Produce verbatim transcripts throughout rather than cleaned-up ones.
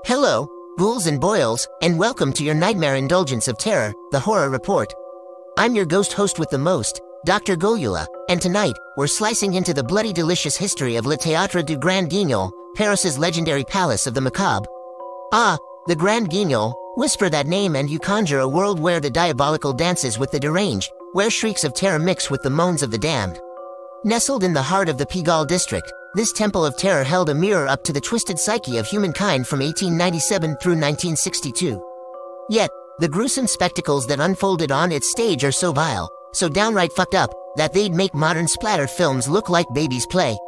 Hello, ghouls and boils, and welcome to your nightmare indulgence of terror, the Horror Report. I'm your ghost host with the most, Doctor Golula, and tonight, we're slicing into the bloody delicious history of Le Théâtre du Grand Guignol, Paris's legendary palace of the macabre. Ah, the Grand Guignol, whisper that name and you conjure a world where the diabolical dances with the deranged, where shrieks of terror mix with the moans of the damned. Nestled in the heart of the Pigalle district, this temple of terror held a mirror up to the twisted psyche of humankind from eighteen ninety-seven through nineteen sixty-two. Yet, the gruesome spectacles that unfolded on its stage are so vile, so downright fucked up, that they'd make modern splatter films look like babies' play.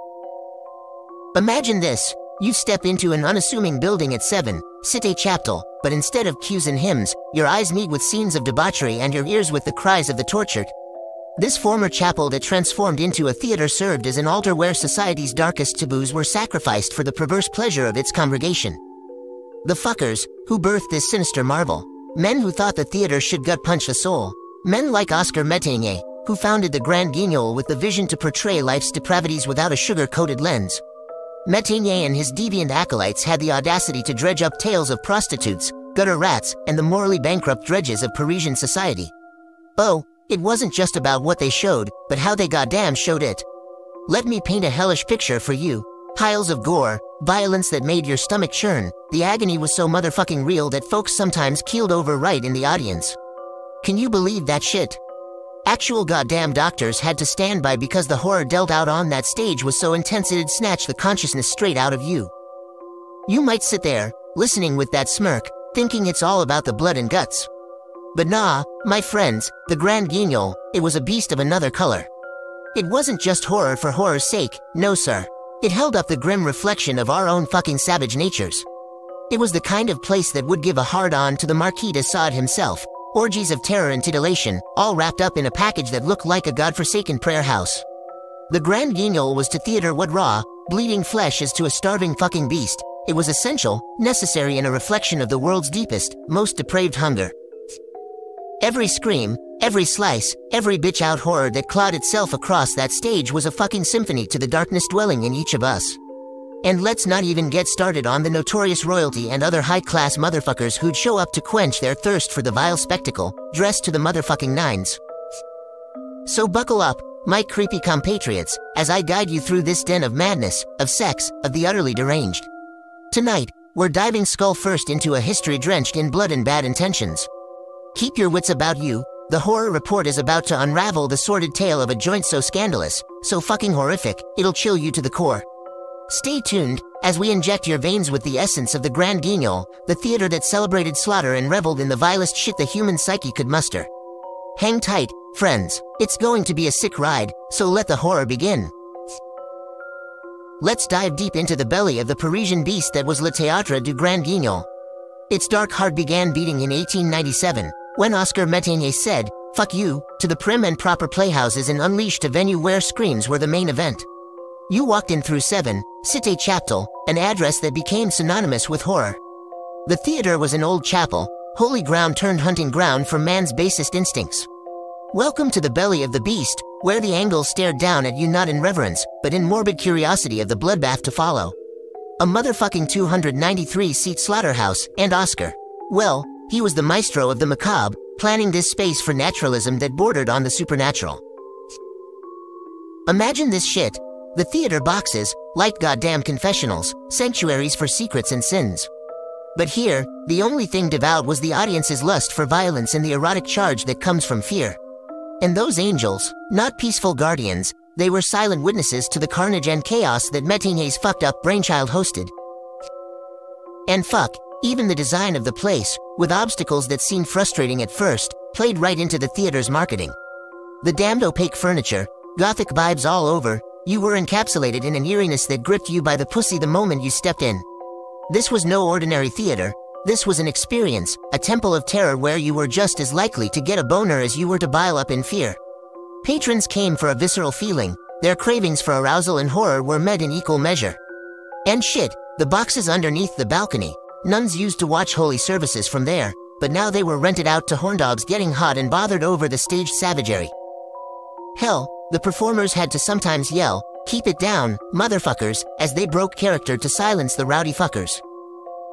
Imagine this. You step into an unassuming building at seven, Cité Chaptal, but instead of cues and hymns, your eyes meet with scenes of debauchery and your ears with the cries of the tortured. This former chapel that transformed into a theater served as an altar where society's darkest taboos were sacrificed for the perverse pleasure of its congregation. The fuckers, who birthed this sinister marvel. Men who thought the theater should gut-punch the soul. Men like Oscar Métainier, who founded the Grand Guignol with the vision to portray life's depravities without a sugar-coated lens. Métainier and his deviant acolytes had the audacity to dredge up tales of prostitutes, gutter rats, and the morally bankrupt dredges of Parisian society. Oh, it wasn't just about what they showed, but how they goddamn showed it. Let me paint a hellish picture for you. Piles of gore, violence that made your stomach churn. The agony was so motherfucking real that folks sometimes keeled over right in the audience. Can you believe that shit? Actual goddamn doctors had to stand by because the horror dealt out on that stage was so intense it'd snatch the consciousness straight out of you. You might sit there, listening with that smirk, thinking it's all about the blood and guts. But nah, my friends, the Grand Guignol, it was a beast of another color. It wasn't just horror for horror's sake, no sir. It held up the grim reflection of our own fucking savage natures. It was the kind of place that would give a hard-on to the Marquis de Sade himself, orgies of terror and titillation, all wrapped up in a package that looked like a godforsaken prayer house. The Grand Guignol was to theater what raw, bleeding flesh is to a starving fucking beast. It was essential, necessary and a reflection of the world's deepest, most depraved hunger. Every scream, every slice, every bitch-out horror that clawed itself across that stage was a fucking symphony to the darkness dwelling in each of us. And let's not even get started on the notorious royalty and other high-class motherfuckers who'd show up to quench their thirst for the vile spectacle, dressed to the motherfucking nines. So buckle up, my creepy compatriots, as I guide you through this den of madness, of sex, of the utterly deranged. Tonight, we're diving skull-first into a history drenched in blood and bad intentions. Keep your wits about you. The Horror Report is about to unravel the sordid tale of a joint so scandalous, so fucking horrific, it'll chill you to the core. Stay tuned, as we inject your veins with the essence of the Grand Guignol, the theater that celebrated slaughter and reveled in the vilest shit the human psyche could muster. Hang tight, friends. It's going to be a sick ride, so let the horror begin. Let's dive deep into the belly of the Parisian beast that was Le Théâtre du Grand Guignol. Its dark heart began beating in eighteen ninety-seven, when Oscar Métainier said, "Fuck you," to the prim and proper playhouses and unleashed a venue where screams were the main event. You walked in through seven, Cité Chaptal, an address that became synonymous with horror. The theater was an old chapel, holy ground turned hunting ground for man's basest instincts. Welcome to the belly of the beast, where the angles stared down at you not in reverence, but in morbid curiosity of the bloodbath to follow. A motherfucking two hundred ninety-three seat slaughterhouse, and Oscar. Well, he was the maestro of the macabre, planning this space for naturalism that bordered on the supernatural. Imagine this shit. The theater boxes, like goddamn confessionals, sanctuaries for secrets and sins. But here, the only thing devout was the audience's lust for violence and the erotic charge that comes from fear. And those angels, not peaceful guardians, they were silent witnesses to the carnage and chaos that Métainier's fucked up brainchild hosted. And fuck, even the design of the place, with obstacles that seemed frustrating at first, played right into the theater's marketing. The damned opaque furniture, gothic vibes all over, you were encapsulated in an eeriness that gripped you by the pussy the moment you stepped in. This was no ordinary theater. This was an experience, a temple of terror where you were just as likely to get a boner as you were to bile up in fear. Patrons came for a visceral feeling. Their cravings for arousal and horror were met in equal measure. And shit, the boxes underneath the balcony. Nuns used to watch holy services from there, but now they were rented out to horndogs getting hot and bothered over the staged savagery. Hell, the performers had to sometimes yell, "Keep it down, motherfuckers," as they broke character to silence the rowdy fuckers.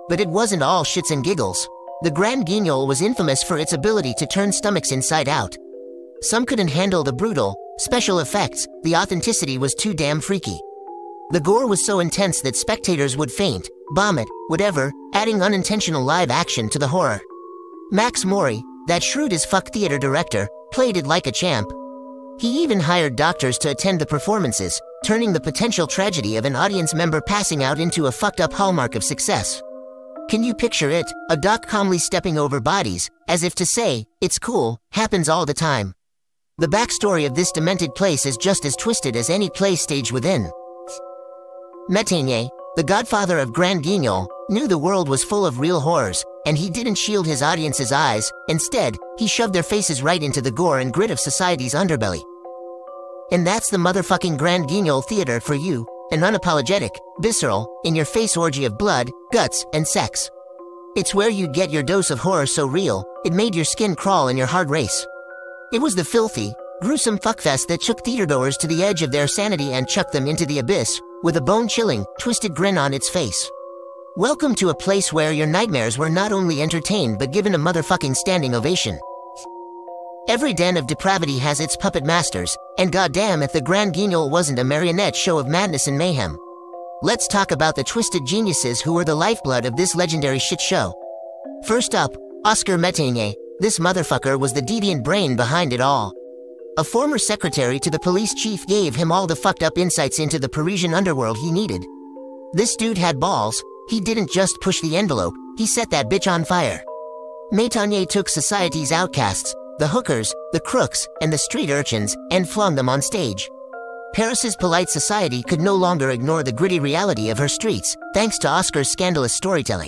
But it wasn't all shits and giggles. The Grand Guignol was infamous for its ability to turn stomachs inside out. Some couldn't handle the brutal, special effects, the authenticity was too damn freaky. The gore was so intense that spectators would faint, vomit, whatever, adding unintentional live action to the horror. Max Mori, that shrewd as fuck theater director, played it like a champ. He even hired doctors to attend the performances, turning the potential tragedy of an audience member passing out into a fucked up hallmark of success. Can you picture it? A doc calmly stepping over bodies, as if to say, it's cool, happens all the time. The backstory of this demented place is just as twisted as any play stage within. Métainier, the godfather of Grand Guignol, knew the world was full of real horrors, and he didn't shield his audience's eyes. Instead, he shoved their faces right into the gore and grit of society's underbelly. And that's the motherfucking Grand Guignol Theater for you, an unapologetic, visceral, in-your-face orgy of blood, guts, and sex. It's where you get your dose of horror so real, it made your skin crawl and your heart race. It was the filthy, gruesome fuckfest that took theatergoers to the edge of their sanity and chucked them into the abyss, with a bone-chilling, twisted grin on its face. Welcome to a place where your nightmares were not only entertained but given a motherfucking standing ovation. Every den of depravity has its puppet masters, and goddamn if the Grand Guignol wasn't a marionette show of madness and mayhem. Let's talk about the twisted geniuses who were the lifeblood of this legendary shit show. First up, Oscar Métainier. This motherfucker was the deviant brain behind it all. A former secretary to the police chief gave him all the fucked up insights into the Parisian underworld he needed. This dude had balls. He didn't just push the envelope, he set that bitch on fire. Métainier took society's outcasts, the hookers, the crooks, and the street urchins, and flung them on stage. Paris's polite society could no longer ignore the gritty reality of her streets, thanks to Oscar's scandalous storytelling.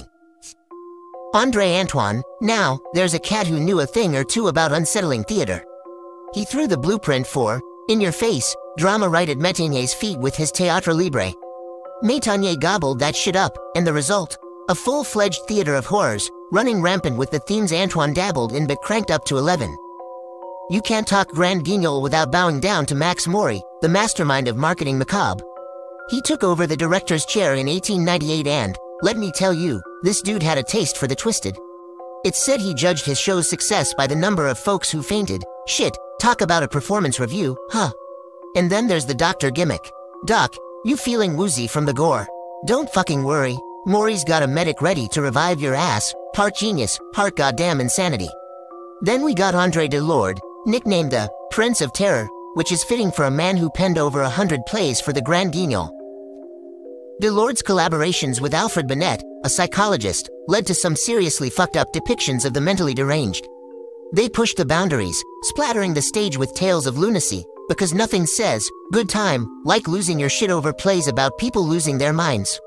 André Antoine, now, there's a cat who knew a thing or two about unsettling theater. He threw the blueprint for, in-your-face, drama right at Métainier's feet with his Théâtre Libre. Métainier gobbled that shit up, and the result? A full-fledged theater of horrors, running rampant with the themes Antoine dabbled in but cranked up to eleven. You can't talk Grand Guignol without bowing down to Max Mori, the mastermind of marketing macabre. He took over the director's chair in eighteen ninety-eight and, let me tell you, this dude had a taste for the twisted. It's said he judged his show's success by the number of folks who fainted. Shit, talk about a performance review, huh? And then there's the doctor gimmick. Doc, you feeling woozy from the gore? Don't fucking worry, Maury's got a medic ready to revive your ass, part genius, part goddamn insanity. Then we got André Delorde, nicknamed the Prince of Terror, which is fitting for a man who penned over a hundred plays for the Grand Guignol. Delorde's collaborations with Alfred Binet, a psychologist, led to some seriously fucked up depictions of the mentally deranged. They pushed the boundaries, splattering the stage with tales of lunacy, because nothing says, good time, like losing your shit over plays about people losing their minds.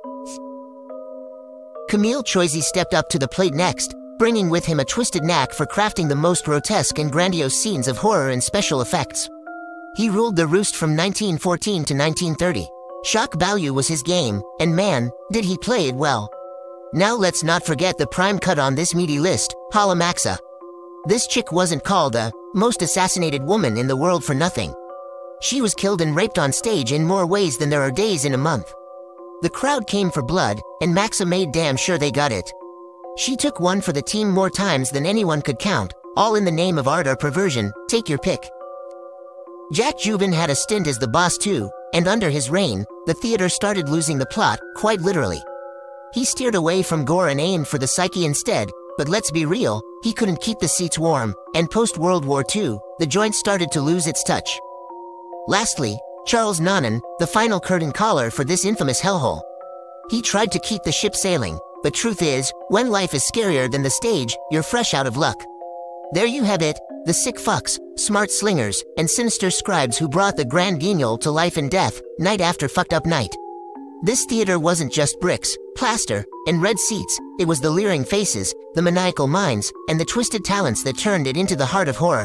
Camille Choisy stepped up to the plate next, bringing with him a twisted knack for crafting the most grotesque and grandiose scenes of horror and special effects. He ruled the roost from nineteen fourteen to nineteen thirty. Shock value was his game, and man, did he play it well. Now let's not forget the prime cut on this meaty list, Paula Maxa. This chick wasn't called the most assassinated woman in the world for nothing. She was killed and raped on stage in more ways than there are days in a month. The crowd came for blood, and Maxa made damn sure they got it. She took one for the team more times than anyone could count, all in the name of art or perversion, take your pick. Jack Joubin had a stint as the boss too, and under his reign, the theater started losing the plot, quite literally. He steered away from gore and aimed for the psyche instead, but let's be real, he couldn't keep the seats warm, and post-World War Two, the joint started to lose its touch. Lastly, Charles Nonnon, the final curtain caller for this infamous hellhole. He tried to keep the ship sailing, but truth is, when life is scarier than the stage, you're fresh out of luck. There you have it, the sick fucks, smart slingers, and sinister scribes who brought the Grand Guignol to life and death, night after fucked up night. This theater wasn't just bricks, plaster, and red seats, it was the leering faces, the maniacal minds, and the twisted talents that turned it into the heart of horror.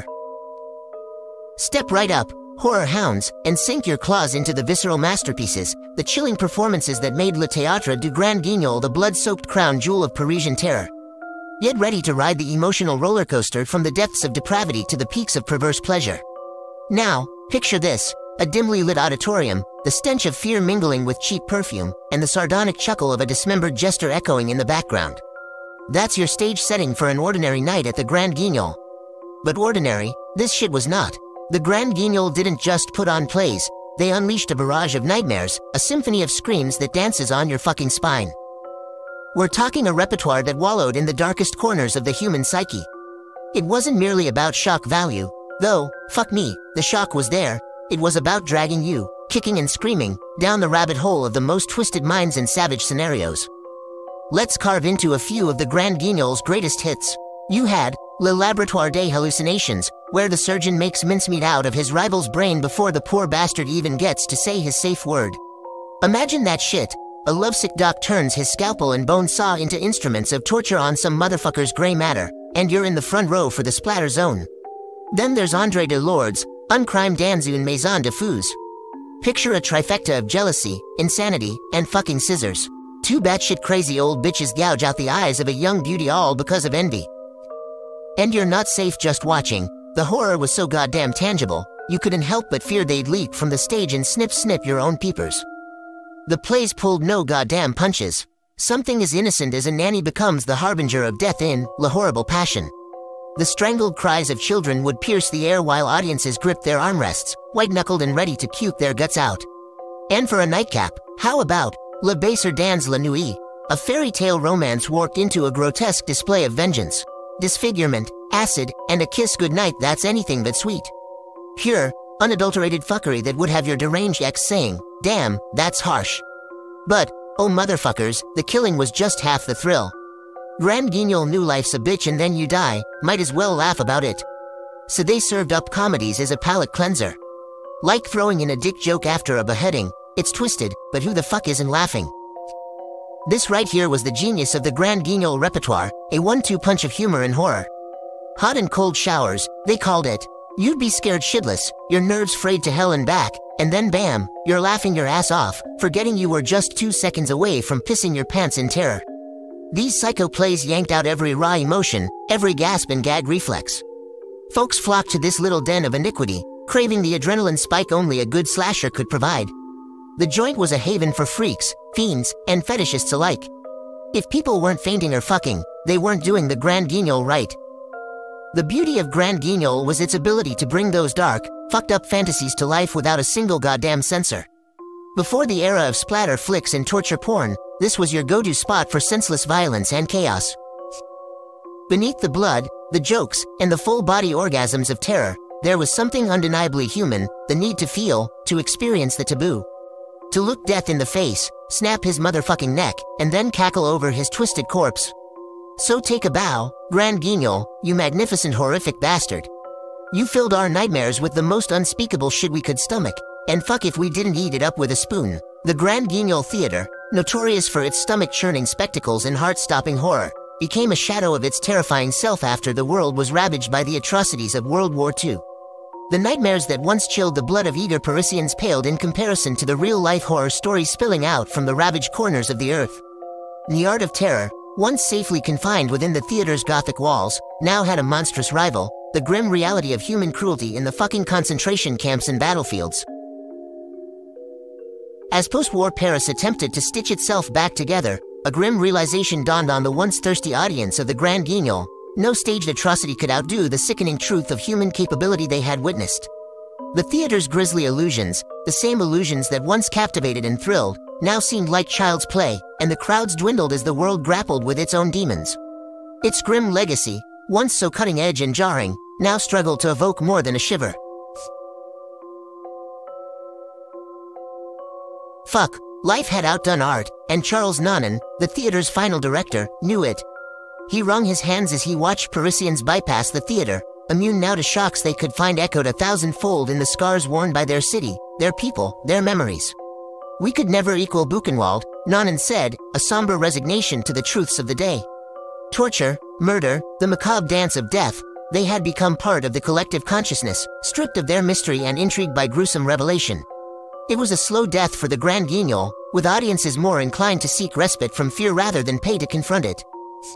Step right up, horror hounds, and sink your claws into the visceral masterpieces, the chilling performances that made Le Théâtre du Grand Guignol the blood-soaked crown jewel of Parisian terror. Get ready to ride the emotional roller coaster from the depths of depravity to the peaks of perverse pleasure. Now, picture this, a dimly lit auditorium, the stench of fear mingling with cheap perfume, and the sardonic chuckle of a dismembered jester echoing in the background. That's your stage setting for an ordinary night at the Grand Guignol. But ordinary, this shit was not. The Grand Guignol didn't just put on plays, they unleashed a barrage of nightmares, a symphony of screams that dances on your fucking spine. We're talking a repertoire that wallowed in the darkest corners of the human psyche. It wasn't merely about shock value, though, fuck me, the shock was there. It was about dragging you, kicking and screaming, down the rabbit hole of the most twisted minds and savage scenarios. Let's carve into a few of the Grand Guignol's greatest hits. You had Le Laboratoire des Hallucinations, where the surgeon makes mincemeat out of his rival's brain before the poor bastard even gets to say his safe word. Imagine that shit. A lovesick doc turns his scalpel and bone saw into instruments of torture on some motherfucker's gray matter, and you're in the front row for the splatter zone. Then there's Andre de Lourdes, Un crime dans une maison de fous. Picture a trifecta of jealousy, insanity, and fucking scissors. Two batshit crazy old bitches gouge out the eyes of a young beauty all because of envy. And you're not safe just watching. The horror was so goddamn tangible, you couldn't help but fear they'd leap from the stage and snip snip your own peepers. The plays pulled no goddamn punches. Something as innocent as a nanny becomes the harbinger of death in La Horrible Passion. The strangled cries of children would pierce the air while audiences gripped their armrests, white-knuckled and ready to puke their guts out. And for a nightcap, how about Le Baiser dans la nuit, a fairy tale romance warped into a grotesque display of vengeance, disfigurement, acid, and a kiss goodnight that's anything but sweet. Pure, unadulterated fuckery that would have your deranged ex saying, "Damn, that's harsh." But, oh motherfuckers, the killing was just half the thrill. Grand Guignol knew life's a bitch and then you die, might as well laugh about it. So they served up comedies as a palate cleanser. Like throwing in a dick joke after a beheading, it's twisted, but who the fuck isn't laughing? This right here was the genius of the Grand Guignol repertoire, a one-two punch of humor and horror. Hot and cold showers, they called it. You'd be scared shitless, your nerves frayed to hell and back, and then bam, you're laughing your ass off, forgetting you were just two seconds away from pissing your pants in terror. These psycho plays yanked out every raw emotion, every gasp and gag reflex. Folks flocked to this little den of iniquity, craving the adrenaline spike only a good slasher could provide. The joint was a haven for freaks, fiends, and fetishists alike. If people weren't fainting or fucking, they weren't doing the Grand Guignol right. The beauty of Grand Guignol was its ability to bring those dark, fucked up fantasies to life without a single goddamn censor. Before the era of splatter flicks and torture porn, this was your go-to spot for senseless violence and chaos. Beneath the blood, the jokes, and the full-body orgasms of terror, there was something undeniably human, the need to feel, to experience the taboo. To look death in the face, snap his motherfucking neck, and then cackle over his twisted corpse. So take a bow, Grand Guignol, you magnificent horrific bastard. You filled our nightmares with the most unspeakable shit we could stomach, and fuck if we didn't eat it up with a spoon. The Grand Guignol Theatre, notorious for its stomach-churning spectacles and heart-stopping horror, became a shadow of its terrifying self after the world was ravaged by the atrocities of World War Two. The nightmares that once chilled the blood of eager Parisians paled in comparison to the real-life horror stories spilling out from the ravaged corners of the earth. The art of terror, once safely confined within the theater's gothic walls, now had a monstrous rival, the grim reality of human cruelty in the fucking concentration camps and battlefields. As post-war Paris attempted to stitch itself back together, a grim realization dawned on the once thirsty audience of the Grand Guignol. No staged atrocity could outdo the sickening truth of human capability they had witnessed. The theater's grisly illusions, the same illusions that once captivated and thrilled, now seemed like child's play, and the crowds dwindled as the world grappled with its own demons. Its grim legacy, once so cutting-edge and jarring, now struggled to evoke more than a shiver. Fuck, life had outdone art, and Charles Nonnon, the theater's final director, knew it. He wrung his hands as he watched Parisians bypass the theater, immune now to shocks they could find echoed a thousandfold in the scars worn by their city, their people, their memories. We could never equal Buchenwald, Nonnon said, a somber resignation to the truths of the day. Torture, murder, the macabre dance of death, they had become part of the collective consciousness, stripped of their mystery and intrigued by gruesome revelation. It was a slow death for the Grand Guignol, with audiences more inclined to seek respite from fear rather than pay to confront it.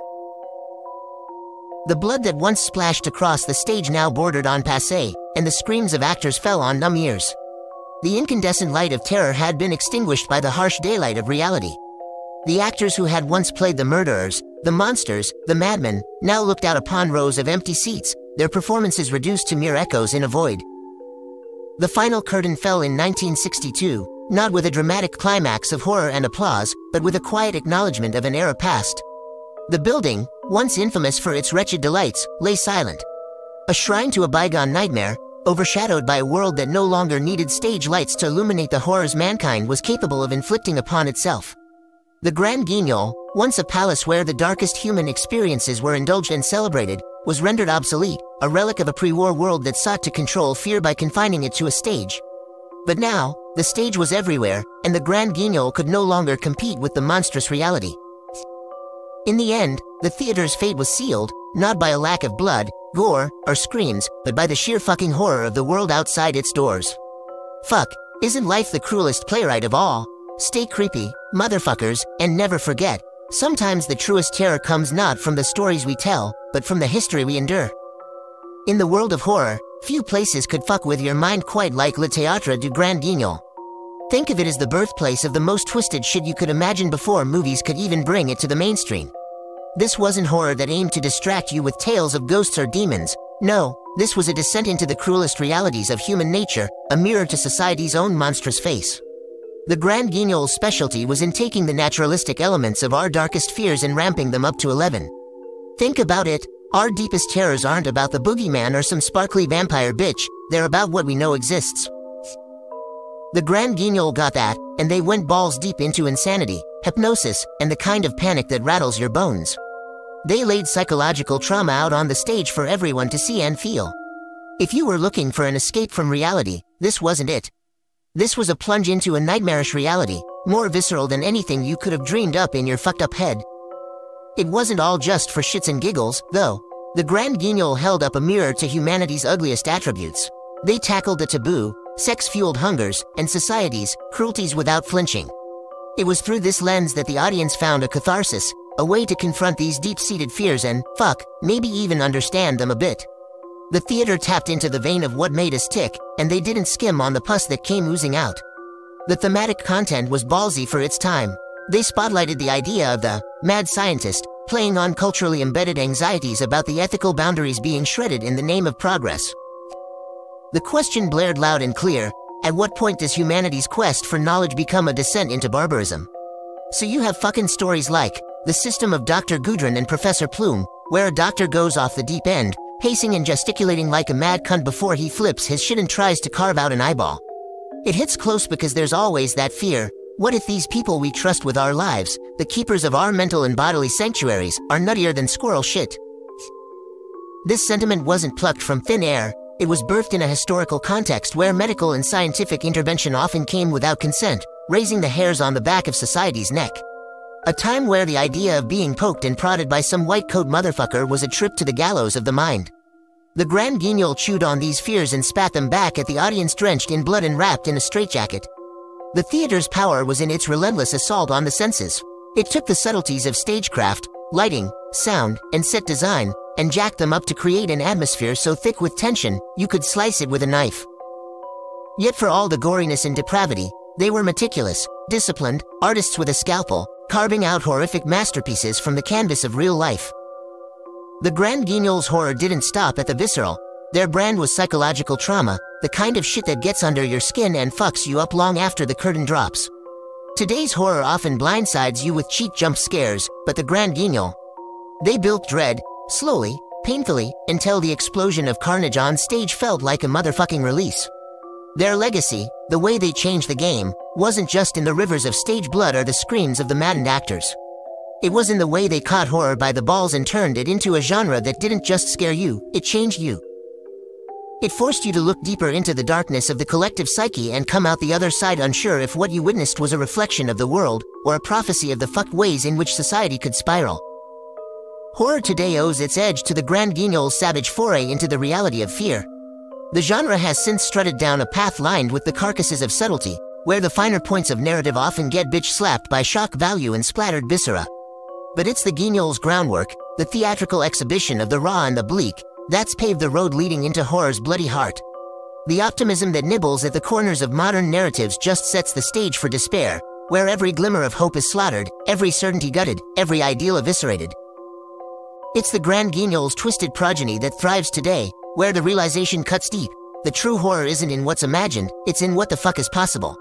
The blood that once splashed across the stage now bordered on passé, and the screams of actors fell on numb ears. The incandescent light of terror had been extinguished by the harsh daylight of reality. The actors who had once played the murderers, the monsters, the madmen, now looked out upon rows of empty seats, their performances reduced to mere echoes in a void. The final curtain fell in nineteen sixty-two, not with a dramatic climax of horror and applause, but with a quiet acknowledgement of an era past. The building, once infamous for its wretched delights, lay silent. A shrine to a bygone nightmare, overshadowed by a world that no longer needed stage lights to illuminate the horrors mankind was capable of inflicting upon itself. The Grand Guignol, once a palace where the darkest human experiences were indulged and celebrated, was rendered obsolete, a relic of a pre-war world that sought to control fear by confining it to a stage. But now, the stage was everywhere, and the Grand Guignol could no longer compete with the monstrous reality. In the end, the theater's fate was sealed, not by a lack of blood, gore, or screams, but by the sheer fucking horror of the world outside its doors. Fuck, isn't life the cruelest playwright of all? Stay creepy, motherfuckers, and never forget, sometimes the truest terror comes not from the stories we tell, but from the history we endure. In the world of horror, few places could fuck with your mind quite like Le Théâtre du Grand Guignol. Think of it as the birthplace of the most twisted shit you could imagine before movies could even bring it to the mainstream. This wasn't horror that aimed to distract you with tales of ghosts or demons. No, this was a descent into the cruelest realities of human nature, a mirror to society's own monstrous face. The Grand Guignol's specialty was in taking the naturalistic elements of our darkest fears and ramping them up to eleven. Think about it, our deepest terrors aren't about the boogeyman or some sparkly vampire bitch, they're about what we know exists. The Grand Guignol got that, and they went balls deep into insanity, hypnosis, and the kind of panic that rattles your bones. They laid psychological trauma out on the stage for everyone to see and feel. If you were looking for an escape from reality, this wasn't it. This was a plunge into a nightmarish reality, more visceral than anything you could have dreamed up in your fucked up head. It wasn't all just for shits and giggles, though. The Grand Guignol held up a mirror to humanity's ugliest attributes. They tackled the taboo, sex-fueled hungers, and society's cruelties without flinching. It was through this lens that the audience found a catharsis, a way to confront these deep-seated fears and, fuck, maybe even understand them a bit. The theater tapped into the vein of what made us tick, and they didn't skim on the pus that came oozing out. The thematic content was ballsy for its time. They spotlighted the idea of the mad scientist, playing on culturally embedded anxieties about the ethical boundaries being shredded in the name of progress. The question blared loud and clear, at what point does humanity's quest for knowledge become a descent into barbarism? So you have fucking stories like The System of Doctor Gudrun and Professor Plume, where a doctor goes off the deep end, pacing and gesticulating like a mad cunt before he flips his shit and tries to carve out an eyeball. It hits close because there's always that fear. What if these people we trust with our lives, the keepers of our mental and bodily sanctuaries, are nuttier than squirrel shit? This sentiment wasn't plucked from thin air. It was birthed in a historical context where medical and scientific intervention often came without consent, raising the hairs on the back of society's neck. A time where the idea of being poked and prodded by some white-coat motherfucker was a trip to the gallows of the mind. The Grand Guignol chewed on these fears and spat them back at the audience drenched in blood and wrapped in a straitjacket. The theater's power was in its relentless assault on the senses. It took the subtleties of stagecraft, lighting, sound, and set design, and jacked them up to create an atmosphere so thick with tension, you could slice it with a knife. Yet for all the goriness and depravity, they were meticulous, disciplined, artists with a scalpel, carving out horrific masterpieces from the canvas of real life. The Grand Guignol's horror didn't stop at the visceral. Their brand was psychological trauma, the kind of shit that gets under your skin and fucks you up long after the curtain drops. Today's horror often blindsides you with cheap jump scares, but the Grand Guignol, they built dread, slowly, painfully, until the explosion of carnage on stage felt like a motherfucking release. Their legacy, the way they changed the game, wasn't just in the rivers of stage blood or the screams of the maddened actors. It was in the way they caught horror by the balls and turned it into a genre that didn't just scare you, it changed you. It forced you to look deeper into the darkness of the collective psyche and come out the other side unsure if what you witnessed was a reflection of the world, or a prophecy of the fucked ways in which society could spiral. Horror today owes its edge to the Grand Guignol's savage foray into the reality of fear. The genre has since strutted down a path lined with the carcasses of subtlety, where the finer points of narrative often get bitch-slapped by shock value and splattered viscera. But it's the Guignol's groundwork, the theatrical exhibition of the raw and the bleak, that's paved the road leading into horror's bloody heart. The optimism that nibbles at the corners of modern narratives just sets the stage for despair, where every glimmer of hope is slaughtered, every certainty gutted, every ideal eviscerated. It's the Grand Guignol's twisted progeny that thrives today, where the realization cuts deep. The true horror isn't in what's imagined, it's in what the fuck is possible.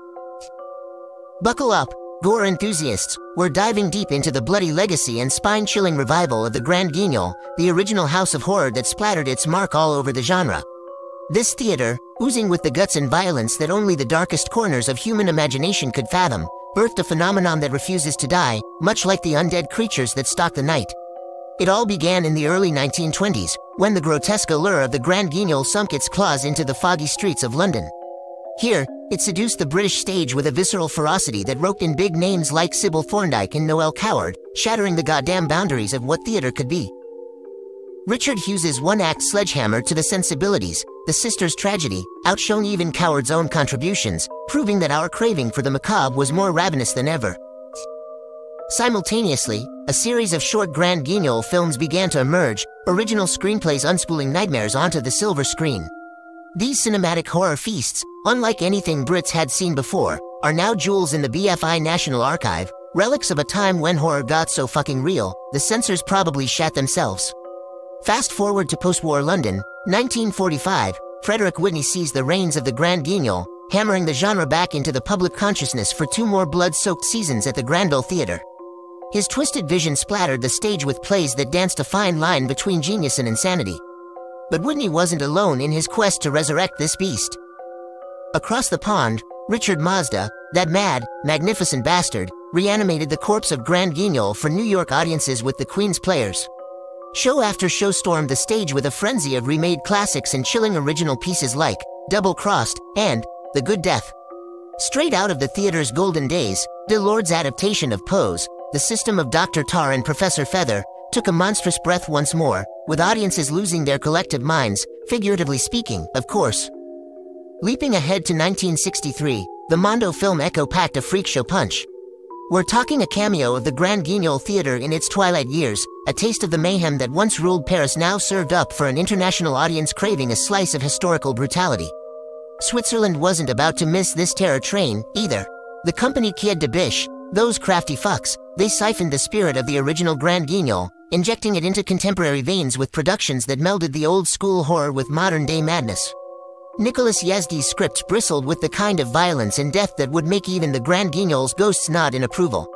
Buckle up, gore enthusiasts. We're diving deep into the bloody legacy and spine-chilling revival of the Grand Guignol, the original house of horror that splattered its mark all over the genre. This theater, oozing with the guts and violence that only the darkest corners of human imagination could fathom, birthed a phenomenon that refuses to die, much like the undead creatures that stalk the night. It all began in the early nineteen twenties, when the grotesque allure of the Grand Guignol sunk its claws into the foggy streets of London. Here, it seduced the British stage with a visceral ferocity that roped in big names like Sybil Thorndike and Noel Coward, shattering the goddamn boundaries of what theater could be. Richard Hughes's one-act sledgehammer to the sensibilities, The Sisters' Tragedy, outshone even Coward's own contributions, proving that our craving for the macabre was more ravenous than ever. Simultaneously, a series of short Grand Guignol films began to emerge, original screenplays unspooling nightmares onto the silver screen. These cinematic horror feasts, unlike anything Brits had seen before, are now jewels in the B F I National Archive, relics of a time when horror got so fucking real, the censors probably shat themselves. Fast forward to post-war London, nineteen forty-five, Frederick Whitney seized the reins of the Grand Guignol, hammering the genre back into the public consciousness for two more blood-soaked seasons at the Granville Theatre. His twisted vision splattered the stage with plays that danced a fine line between genius and insanity. But Whitney wasn't alone in his quest to resurrect this beast. Across the pond, Richard Mazda, that mad, magnificent bastard, reanimated the corpse of Grand Guignol for New York audiences with The Queen's Players. Show after show stormed the stage with a frenzy of remade classics and chilling original pieces like Double Crossed and The Good Death. Straight out of the theater's golden days, Delord's adaptation of Pose, The System of Doctor Tar and Professor Feather, took a monstrous breath once more, with audiences losing their collective minds, figuratively speaking, of course. Leaping ahead to nineteen sixty-three, the Mondo film Echo packed a freakshow punch. We're talking a cameo of the Grand Guignol Theatre in its twilight years, a taste of the mayhem that once ruled Paris now served up for an international audience craving a slice of historical brutality. Switzerland wasn't about to miss this terror train, either. The company Quai de Biche, those crafty fucks, they siphoned the spirit of the original Grand Guignol, injecting it into contemporary veins with productions that melded the old-school horror with modern-day madness. Nicholas Yazdi's script bristled with the kind of violence and death that would make even the Grand Guignol's ghosts nod in approval.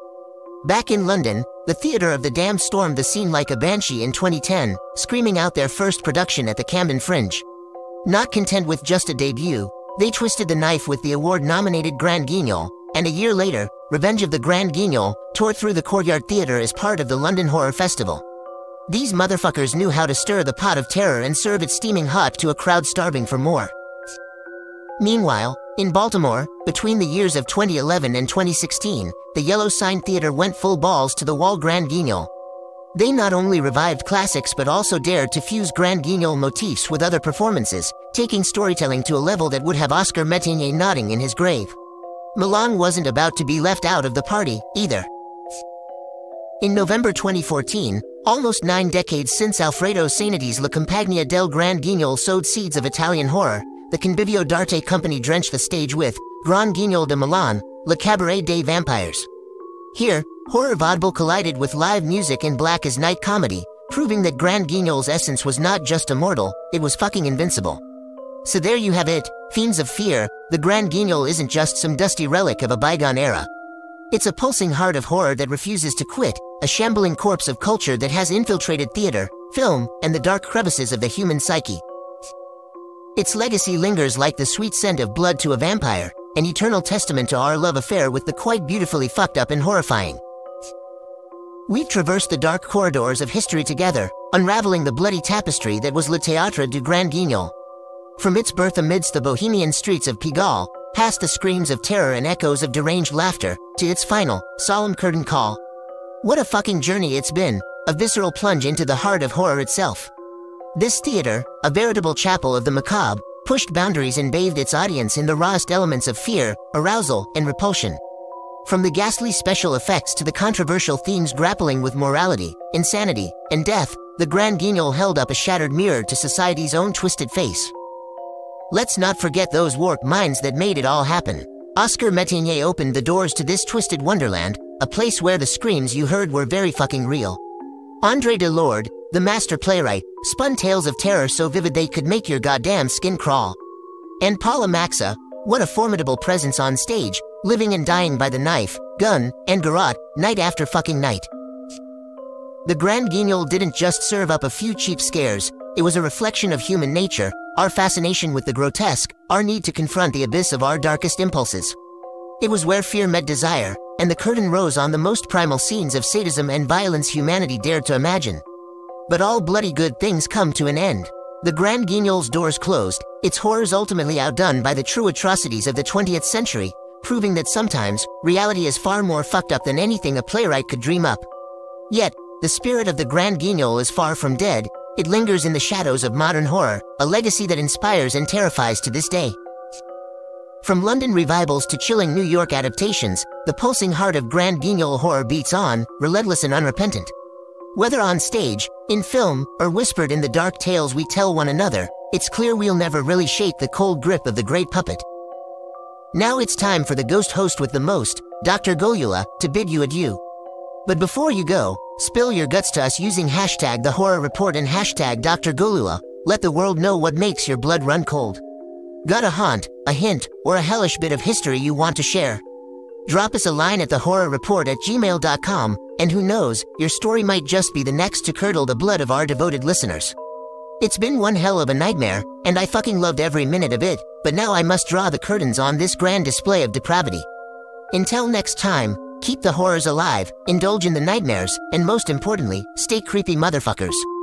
Back in London, the Theatre of the Damned stormed the scene like a banshee in twenty ten, screaming out their first production at the Camden Fringe. Not content with just a debut, they twisted the knife with the award-nominated Grand Guignol, and a year later, Revenge of the Grand Guignol tore through the Courtyard Theatre as part of the London Horror Festival. These motherfuckers knew how to stir the pot of terror and serve it steaming hot to a crowd starving for more. Meanwhile, in Baltimore, between the years of twenty eleven and twenty sixteen, the Yellow Sign Theatre went full balls to the wall Grand Guignol. They not only revived classics but also dared to fuse Grand Guignol motifs with other performances, taking storytelling to a level that would have Oscar Métainier nodding in his grave. Milan wasn't about to be left out of the party, either. In November twenty fourteen, almost nine decades since Alfredo Sainati's La Compagnia del Gran Guignol sowed seeds of Italian horror, the Convivio d'Arte company drenched the stage with Gran Guignol de Milan, Le Cabaret des Vampires. Here, horror vaudeville collided with live music and black as night comedy, proving that Grand Guignol's essence was not just immortal, it was fucking invincible. So there you have it, Fiends of Fear. The Grand Guignol isn't just some dusty relic of a bygone era. It's a pulsing heart of horror that refuses to quit, a shambling corpse of culture that has infiltrated theater, film, and the dark crevices of the human psyche. Its legacy lingers like the sweet scent of blood to a vampire, an eternal testament to our love affair with the quite beautifully fucked up and horrifying. We've traversed the dark corridors of history together, unraveling the bloody tapestry that was Le Théâtre du Grand Guignol. From its birth amidst the bohemian streets of Pigalle, past the screams of terror and echoes of deranged laughter, to its final, solemn curtain call. What a fucking journey it's been, a visceral plunge into the heart of horror itself. This theater, a veritable chapel of the macabre, pushed boundaries and bathed its audience in the rawest elements of fear, arousal, and repulsion. From the ghastly special effects to the controversial themes grappling with morality, insanity, and death, the Grand Guignol held up a shattered mirror to society's own twisted face. Let's not forget those warped minds that made it all happen. Oscar Métainier opened the doors to this twisted wonderland, a place where the screams you heard were very fucking real. André Delorde, the master playwright, spun tales of terror so vivid they could make your goddamn skin crawl. And Paula Maxa, what a formidable presence on stage, living and dying by the knife, gun, and garrote, night after fucking night. The Grand Guignol didn't just serve up a few cheap scares, it was a reflection of human nature, our fascination with the grotesque, our need to confront the abyss of our darkest impulses. It was where fear met desire, and the curtain rose on the most primal scenes of sadism and violence humanity dared to imagine. But all bloody good things come to an end. The Grand Guignol's doors closed, its horrors ultimately outdone by the true atrocities of the twentieth century, proving that sometimes, reality is far more fucked up than anything a playwright could dream up. Yet, the spirit of the Grand Guignol is far from dead, it lingers in the shadows of modern horror, a legacy that inspires and terrifies to this day. From London revivals to chilling New York adaptations, the pulsing heart of Grand Guignol horror beats on, relentless and unrepentant. Whether on stage, in film, or whispered in the dark tales we tell one another, it's clear we'll never really shake the cold grip of the great puppet. Now it's time for the ghost host with the most, Doctor Golula, to bid you adieu. But before you go, spill your guts to us using hashtag the horror report and hashtag Doctor Golula. Let the world know what makes your blood run cold. Got a haunt, a hint, or a hellish bit of history you want to share? Drop us a line at the horror report at gmail dot com, and who knows, your story might just be the next to curdle the blood of our devoted listeners. It's been one hell of a nightmare, and I fucking loved every minute of it, but now I must draw the curtains on this grand display of depravity. Until next time, keep the horrors alive, indulge in the nightmares, and most importantly, stay creepy motherfuckers.